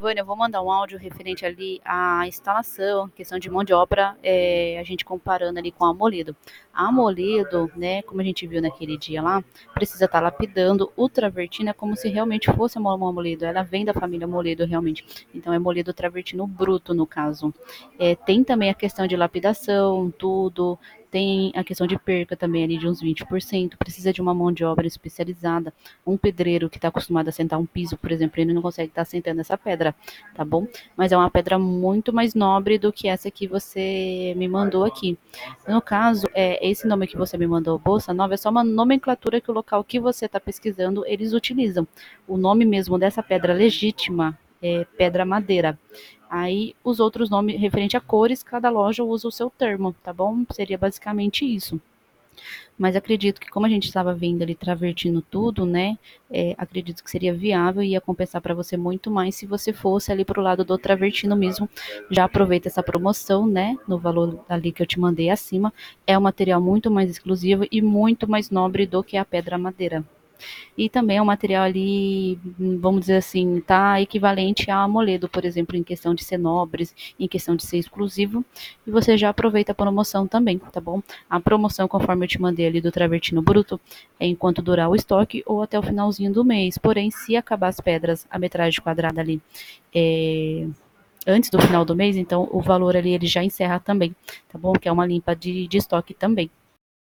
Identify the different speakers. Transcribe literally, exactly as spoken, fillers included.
Speaker 1: Vânia, eu vou mandar um áudio referente ali à instalação, questão de mão de obra, é, a gente comparando ali com a Amoledo. A Amoledo, né, como a gente viu naquele dia lá, precisa estar lapidando. O travertino é como se realmente fosse uma Amoledo, ela vem da família Amoledo realmente, então é Amoledo travertino bruto no caso. É, tem também a questão de lapidação, tudo, tem a questão de perca também ali de uns vinte por cento, precisa de uma mão de obra especializada. Um pedreiro que está acostumado a sentar um piso, por exemplo, ele não consegue estar sentando essa pedra, tá bom? Mas é uma pedra muito mais nobre do que essa que você me mandou aqui. No caso, é, esse nome que você me mandou, Bossa Nova, é só uma nomenclatura que o local que você está pesquisando, eles utilizam. O nome mesmo dessa pedra legítima é pedra madeira. Aí, os outros nomes referente a cores, cada loja usa o seu termo, tá bom? Seria basicamente isso. Mas acredito que como a gente estava vendo ali travertindo tudo, né? É, acredito que seria viável e ia compensar para você muito mais se você fosse ali pro lado do travertino mesmo. Já aproveita essa promoção, né? No valor ali que eu te mandei acima. É um material muito mais exclusivo e muito mais nobre do que a pedra madeira. E também é um material ali, vamos dizer assim, tá equivalente a Amoledo, por exemplo, em questão de ser nobres, em questão de ser exclusivo. E você já aproveita a promoção também, tá bom? A promoção, conforme eu te mandei ali do Travertino Bruto, é enquanto durar o estoque ou até o finalzinho do mês. Porém, se acabar as pedras, a metragem quadrada ali, é, antes do final do mês, então o valor ali ele já encerra também, tá bom? Que é uma limpa de, de estoque também.